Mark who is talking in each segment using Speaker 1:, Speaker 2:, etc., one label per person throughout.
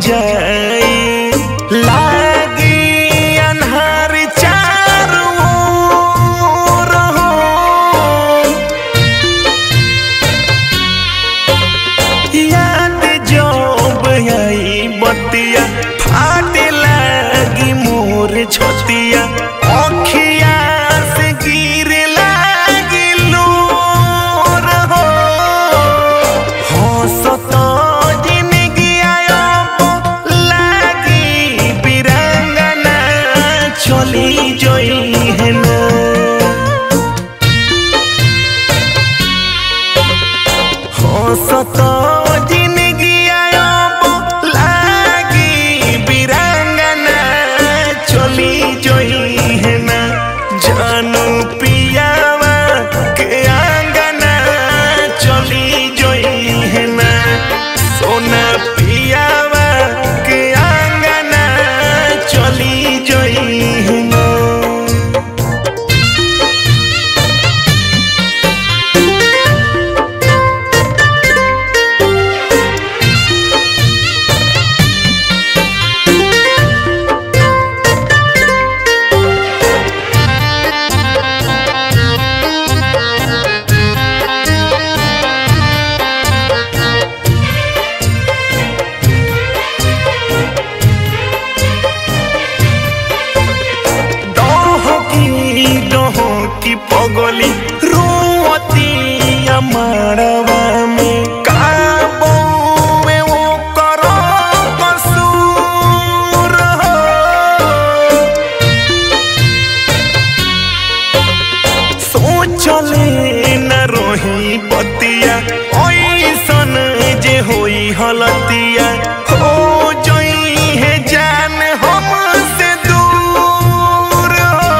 Speaker 1: जाई लागी अन्हार चारों ओर हो। याद जब आई बतिया फाटे लागी मोर छतिया अखिया से गिरे लागी लोर हो। हंसत जिंदगी अब लागी बिरंगना चली जोई है ना। हंसत जिंदगी अब लागी बिरंगना चली जोई है ना। जानू पियावा के आंगना चली जोई है ना। सोना पियावा के आंगना चली जोई है ना। की पगली रोती मड़वा में काबो में वो करो कसूर हो। सोचले न रोही बतिया ऐसन जे होई हलतिया हो जोई है जान हमसे दूर हो।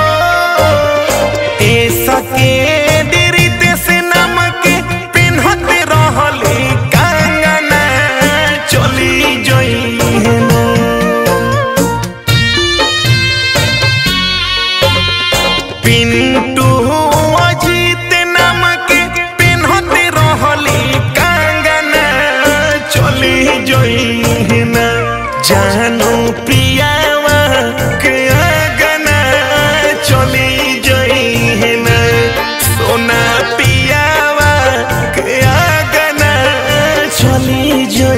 Speaker 1: ऐसा के डेरी देश नाम के पिन्हते रहली कंगना चली जोई है ना। पिंटू अजीत नाम के पिन्हते रहली कंगना चली जोई है ना। जानू पियावा के आंगना चली जोई है ना। सोना पियावा के आंगना चली जोई।